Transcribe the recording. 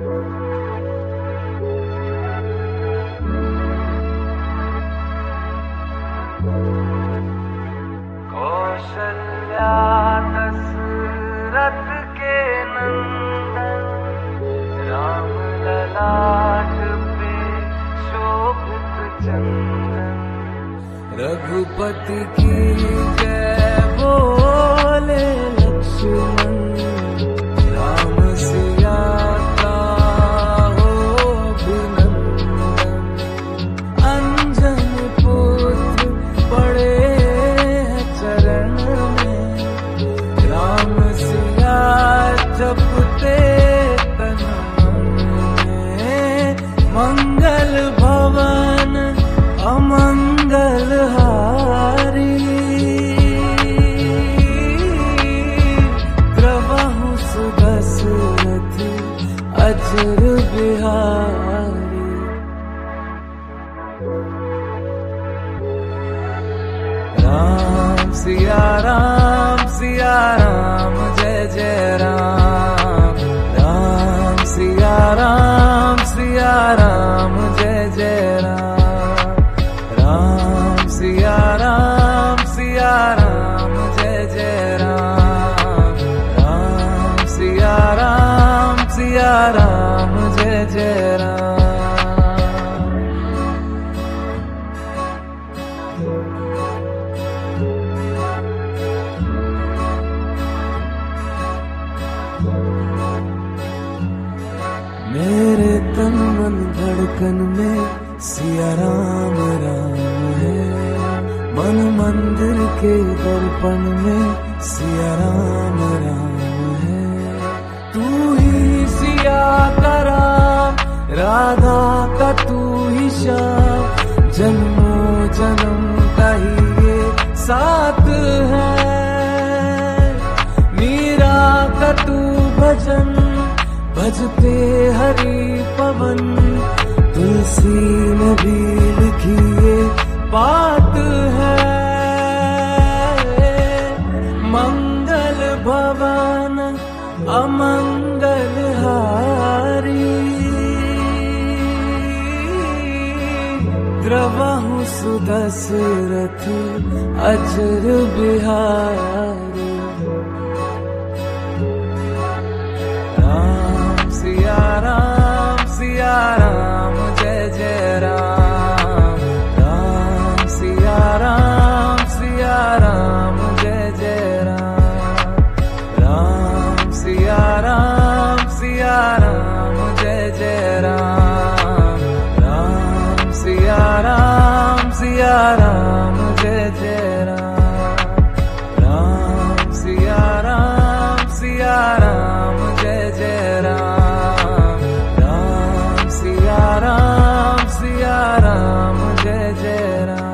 कौशल्या दशरथ के नंदन, राम ललाट पे शोभित चंदन। रघुपति की जय बोले लक्ष्मण, राम सिया का हो अभिनंदन। अंजन पुत्र पड़े हैं चरण में, राम सिया जपते तन में। मंगल भवन अमंगल हारी, द्रवहु सुदशरथ अजर बिहारी। राम सिया राम जय जय राम। राम सिया राम जय जय राम। राम सिया राम जय जय राम। राम सिया राम जय जय राम। मेरे तन मन धड़कन में सिया राम राम है, मन मंदिर के दर्पण में सिया राम राम है। तू ही सिया का राम, राधा का तू ही श्याम, जन्मों जन्म का ही ये साथ है। मीरा का तू भजन भजते हरि पवन, तुलसी ने भी लिखी ये बात है। मंगल भवन अमंगल हारी, द्रवहु सुदशरथ अजर बिहारी। राम जय जय राम। राम सिया राम जय जय राम। राम सिया राम जय जय राम। राम सिया राम जय जय राम। राम सिया राम जय जय राम। राम जय जय राम।